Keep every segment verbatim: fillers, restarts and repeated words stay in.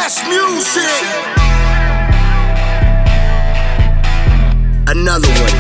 best music. Another one.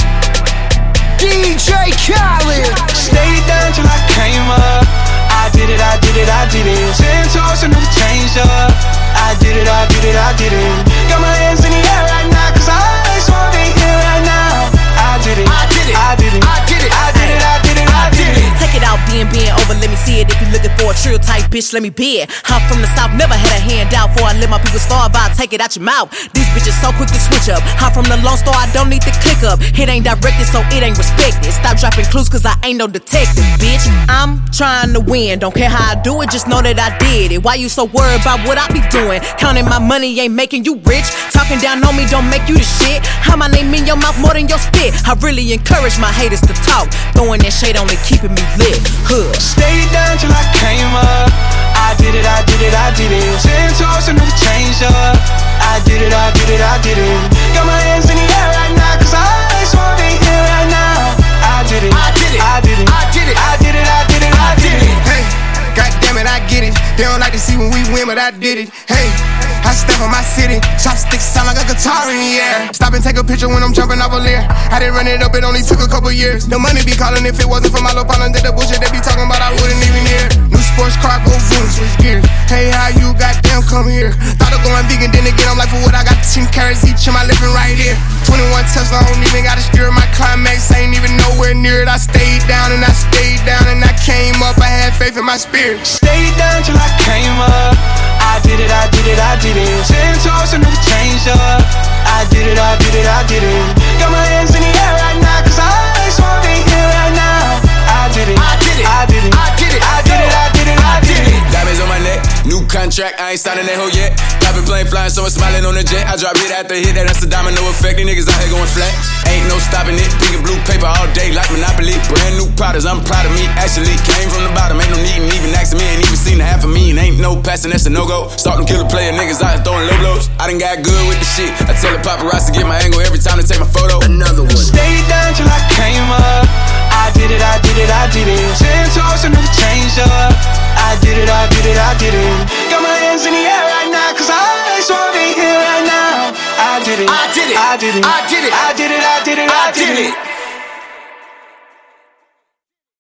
D J Khaled. Stayed down till I came up. I did it, I did it, I did it. Ten toes and never changed up. I did it, I did it, I did it. Got my hands in the air right now, cause I just wanna be here right now. I did it, I did it, I did it, I did it, I did it, I did it, I did it. Take it out, being, being over, let me see it. If you're looking for a trill type bitch, let me be it. I'm from the south, never had a handout. Before I let my people starve, I'll take it out your mouth. These bitches so quick to switch up. I'm from the Lone Star, I don't need to click up. It ain't directed, so it ain't respected. Stop dropping clues, cause I ain't no detective, bitch. I'm trying to win, don't care how I do it, just know that I did it. Why you so worried about what I be doing? Counting my money ain't making you rich. Talking down on me don't make you the shit. How my name in your mouth more than your spit. I really encourage my haters to talk. Throwing that shade only keeping me lit. Huh. Stayed down till I came up. I did it, I did it, I did it. Ten toes and never changed up. I did it, I did it, I did it. Got my hands in the air right now, cause I just wanna be here right now. I did it, I did it, I did it, I did it, I did it, I did it, I did it. Hey, goddamn it, I get it. They don't like to see when we win, but I did it. Hey, I step on my city, chopsticks sound like a guitar in the air. Stop and take a picture when I'm jumping off a leer. I didn't run it up, it only took a couple years. The money be calling if it wasn't for my little partner. Did the bullshit they be talking about, I wouldn't even hear. New sports car, go zoom, switch gears. Hey, how you goddamn come here? Thought of going vegan, then again, I'm like, for what I got ten carrots each in my living right here. twenty-one Tesla, I don't even gotta steer. My climax ain't even nowhere near it. I stayed down and I stayed down and I came up. I had faith in my spirit. Stayed down till I came up. I did it, I did it, I did it. Ten toes and never changed up. I did it, I did it, I did it. Got my hands in the air right now, cause I just wanna be here right now. I did it, I did it, I did it, I did it, I did it, I did it, I did it. Diamonds on my neck, new contract, I ain't signing that hoe yet. Private plane flying, someone smiling on the jet. I drop hit after hit, that, that's a domino effect. These niggas out here going flat. Ain't no stopping it, pink and blue paper all day like Monopoly. Brand new products, I'm proud of me. Actually came from the bottom, ain't no needin' even asking me. Ain't even seen a half of me, and ain't no passing, that's a no-go. Start them killer player niggas out here throwing low blows. I done got good with the shit. I tell the paparazzi to get my angle every time they take my photo. Another one. Stayed down till I came up. I did it, I did it, I did it. Ten toes and never changed up. I did it, I did it, I did it. Got my hands in the air right now, cause I just wanna be here right now. I did it, I did it, I did it, I did it, I did it, I did it, I did it.